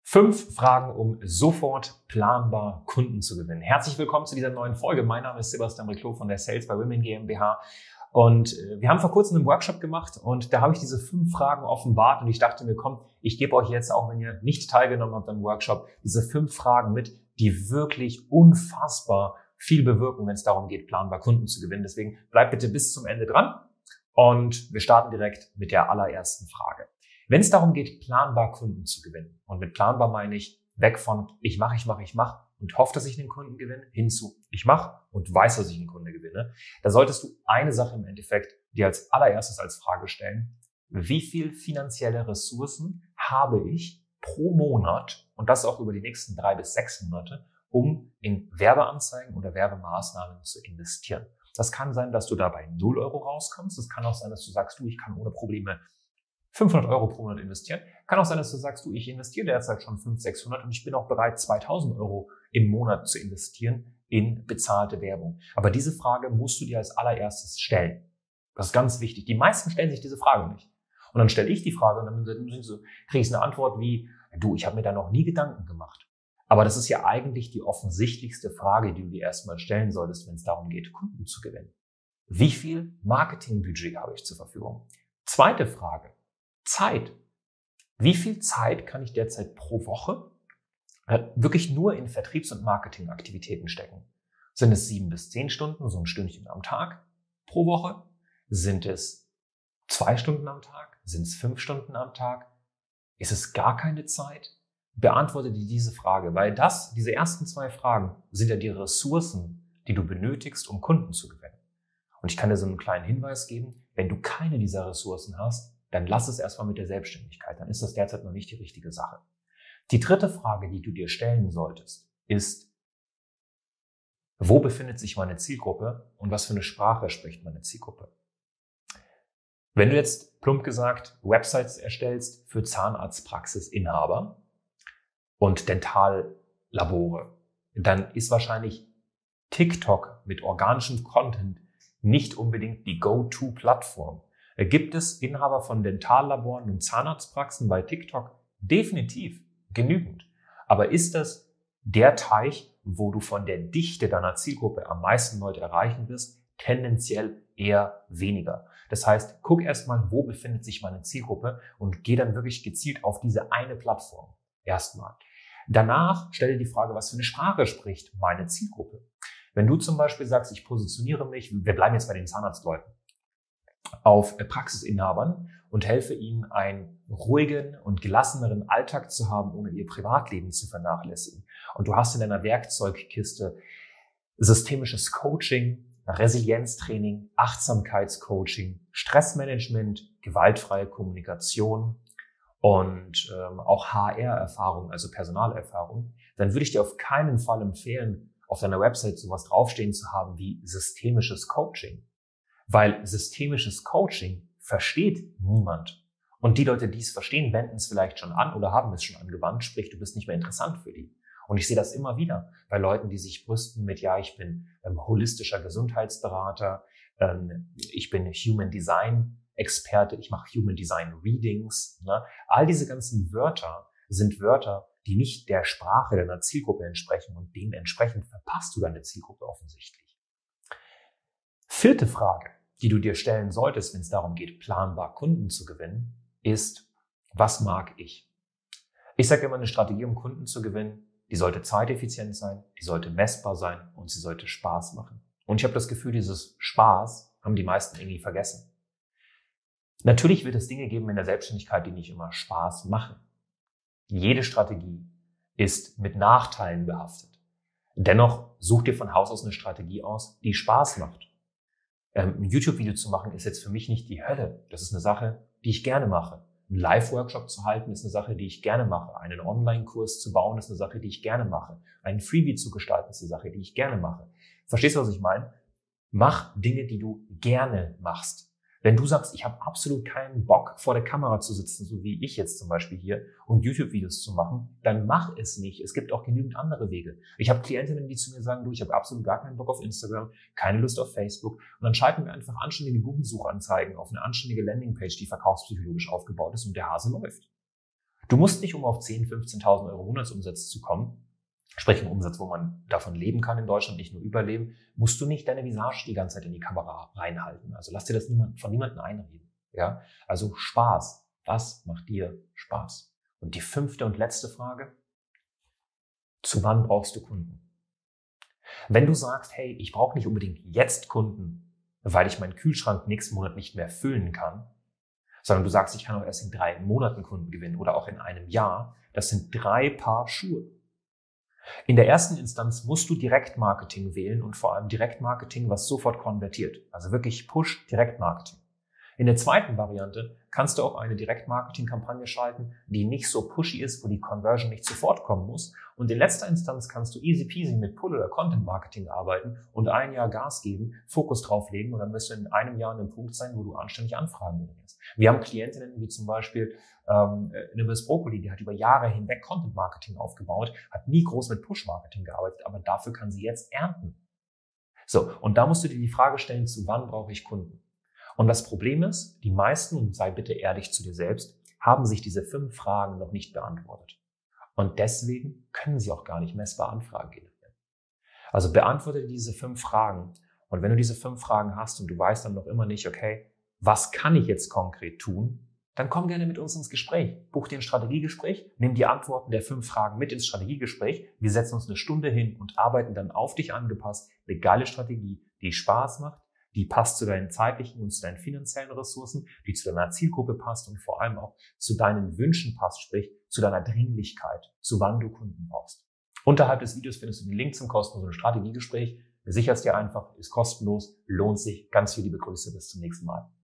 5 Fragen, um sofort planbar Kunden zu gewinnen. Herzlich willkommen zu dieser neuen Folge. Mein Name ist Sebastian Reclo von der Sales by Women GmbH. Und wir haben vor kurzem einen Workshop gemacht und da habe ich diese 5 Fragen offenbart und ich dachte mir, komm, ich gebe euch jetzt, auch wenn ihr nicht teilgenommen habt am Workshop, diese 5 Fragen mit, die wirklich unfassbar viel bewirken, wenn es darum geht, planbar Kunden zu gewinnen. Deswegen bleibt bitte bis zum Ende dran und wir starten direkt mit der allerersten Frage. Wenn es darum geht, planbar Kunden zu gewinnen, und mit planbar meine ich weg von ich mache und hoffe, dass ich den Kunden gewinne, hin zu ich mache und weiß, dass ich einen Kunden gewinne, da solltest du eine Sache im Endeffekt dir als allererstes als Frage stellen: Wie viel finanzielle Ressourcen habe ich pro Monat, und das auch über die nächsten 3 bis 6 Monate, um in Werbeanzeigen oder Werbemaßnahmen zu investieren? Das kann sein, dass du dabei 0 Euro rauskommst. Es kann auch sein, dass du sagst, ich kann ohne Probleme 500 Euro pro Monat investieren. Kann auch sein, dass du sagst, ich investiere derzeit schon 500, 600 und ich bin auch bereit, 2000 Euro im Monat zu investieren in bezahlte Werbung. Aber diese Frage musst du dir als allererstes stellen. Das ist ganz wichtig. Die meisten stellen sich diese Frage nicht. Und dann stelle ich die Frage und dann kriege ich eine Antwort wie, ich habe mir da noch nie Gedanken gemacht. Aber das ist ja eigentlich die offensichtlichste Frage, die du dir erstmal stellen solltest, wenn es darum geht, Kunden zu gewinnen. Wie viel Marketingbudget habe ich zur Verfügung? Zweite Frage: Zeit. Wie viel Zeit kann ich derzeit pro Woche wirklich nur in Vertriebs- und Marketingaktivitäten stecken? Sind es 7 bis 10 Stunden, so ein Stündchen am Tag pro Woche? Sind es 2 Stunden am Tag? Sind es 5 Stunden am Tag? Ist es gar keine Zeit? Beantworte dir diese Frage, weil diese ersten 2 Fragen sind ja die Ressourcen, die du benötigst, um Kunden zu gewinnen. Und ich kann dir so einen kleinen Hinweis geben: Wenn du keine dieser Ressourcen hast, dann lass es erstmal mit der Selbstständigkeit. Dann ist das derzeit noch nicht die richtige Sache. Die dritte Frage, die du dir stellen solltest, ist: Wo befindet sich meine Zielgruppe und was für eine Sprache spricht meine Zielgruppe? Wenn du jetzt, plump gesagt, Websites erstellst für Zahnarztpraxisinhaber und Dentallabore, dann ist wahrscheinlich TikTok mit organischem Content nicht unbedingt die Go-To-Plattform. Gibt es Inhaber von Dentallaboren und Zahnarztpraxen bei TikTok? Definitiv, genügend. Aber ist das der Teich, wo du von der Dichte deiner Zielgruppe am meisten Leute erreichen wirst? Tendenziell eher weniger. Das heißt, guck erstmal, wo befindet sich meine Zielgruppe und geh dann wirklich gezielt auf diese eine Plattform. Erstmal. Danach stell dir die Frage, was für eine Sprache spricht meine Zielgruppe? Wenn du zum Beispiel sagst, ich positioniere mich, wir bleiben jetzt bei den Zahnarztleuten, auf Praxisinhabern und helfe ihnen, einen ruhigen und gelasseneren Alltag zu haben, ohne ihr Privatleben zu vernachlässigen. Und du hast in deiner Werkzeugkiste systemisches Coaching, Resilienztraining, Achtsamkeitscoaching, Stressmanagement, gewaltfreie Kommunikation und auch HR-Erfahrung, also Personalerfahrung, dann würde ich dir auf keinen Fall empfehlen, auf deiner Website sowas draufstehen zu haben wie systemisches Coaching. Weil systemisches Coaching versteht niemand. Und die Leute, die es verstehen, wenden es vielleicht schon an oder haben es schon angewandt, sprich, du bist nicht mehr interessant für die. Und ich sehe das immer wieder bei Leuten, die sich brüsten mit, ich bin holistischer Gesundheitsberater, ich bin Human Design Experte, ich mache Human Design Readings. Ne? All diese ganzen Wörter sind Wörter, die nicht der Sprache deiner Zielgruppe entsprechen und dementsprechend verpasst du deine Zielgruppe offensichtlich. 4. Frage, die du dir stellen solltest, wenn es darum geht, planbar Kunden zu gewinnen, ist: Was mag ich? Ich sage immer, eine Strategie, um Kunden zu gewinnen, die sollte zeiteffizient sein, die sollte messbar sein und sie sollte Spaß machen. Und ich habe das Gefühl, dieses Spaß haben die meisten irgendwie vergessen. Natürlich wird es Dinge geben in der Selbstständigkeit, die nicht immer Spaß machen. Jede Strategie ist mit Nachteilen behaftet. Dennoch such dir von Haus aus eine Strategie aus, die Spaß macht. Ein YouTube-Video zu machen ist jetzt für mich nicht die Hölle. Das ist eine Sache, die ich gerne mache. Ein Live-Workshop zu halten ist eine Sache, die ich gerne mache. Einen Online-Kurs zu bauen ist eine Sache, die ich gerne mache. Ein Freebie zu gestalten ist eine Sache, die ich gerne mache. Verstehst du, was ich meine? Mach Dinge, die du gerne machst. Wenn du sagst, ich habe absolut keinen Bock, vor der Kamera zu sitzen, so wie ich jetzt zum Beispiel hier, und YouTube-Videos zu machen, dann mach es nicht. Es gibt auch genügend andere Wege. Ich habe Klientinnen, die zu mir sagen, ich habe absolut gar keinen Bock auf Instagram, keine Lust auf Facebook. Und dann schalten wir einfach anständige Google-Suchanzeigen auf eine anständige Landingpage, die verkaufspsychologisch aufgebaut ist, und der Hase läuft. Du musst nicht, um auf 10.000, 15.000 Euro Monatsumsatz zu kommen, sprich einen Umsatz, wo man davon leben kann in Deutschland, nicht nur überleben, musst du nicht deine Visage die ganze Zeit in die Kamera reinhalten. Also lass dir das von niemandem einreden. Ja? Also Spaß. Was macht dir Spaß? Und die 5. und letzte Frage: Zu wann brauchst du Kunden? Wenn du sagst, hey, ich brauche nicht unbedingt jetzt Kunden, weil ich meinen Kühlschrank nächsten Monat nicht mehr füllen kann, sondern du sagst, ich kann auch erst in 3 Monaten Kunden gewinnen oder auch in einem Jahr, das sind 3 Paar Schuhe. In der ersten Instanz musst du Direktmarketing wählen und vor allem Direktmarketing, was sofort konvertiert. Also wirklich Push-Direktmarketing. In der zweiten Variante kannst du auch eine Direktmarketing-Kampagne schalten, die nicht so pushy ist, wo die Conversion nicht sofort kommen muss. Und in letzter Instanz kannst du easy peasy mit Pull- oder Content-Marketing arbeiten und ein Jahr Gas geben, Fokus drauflegen und dann wirst du in einem Jahr an einem Punkt sein, wo du anständig Anfragen generierst. Wir haben Klientinnen wie zum Beispiel eine Miss Broccoli, die hat über Jahre hinweg Content-Marketing aufgebaut, hat nie groß mit Push-Marketing gearbeitet, aber dafür kann sie jetzt ernten. So, und da musst du dir die Frage stellen, zu wann brauche ich Kunden? Und das Problem ist, die meisten, und sei bitte ehrlich zu dir selbst, haben sich diese 5 Fragen noch nicht beantwortet. Und deswegen können sie auch gar nicht messbar Anfragen generieren. Also beantworte diese 5 Fragen. Und wenn du diese 5 Fragen hast und du weißt dann noch immer nicht, okay, was kann ich jetzt konkret tun, dann komm gerne mit uns ins Gespräch. Buch dir ein Strategiegespräch, nimm die Antworten der 5 Fragen mit ins Strategiegespräch. Wir setzen uns eine Stunde hin und arbeiten dann auf dich angepasst eine geile Strategie, die Spaß macht, die passt zu deinen zeitlichen und zu deinen finanziellen Ressourcen, die zu deiner Zielgruppe passt und vor allem auch zu deinen Wünschen passt, sprich zu deiner Dringlichkeit, zu wann du Kunden brauchst. Unterhalb des Videos findest du den Link zum kostenlosen Strategiegespräch. Sicher's dir einfach, ist kostenlos, lohnt sich. Ganz viele liebe Grüße, bis zum nächsten Mal.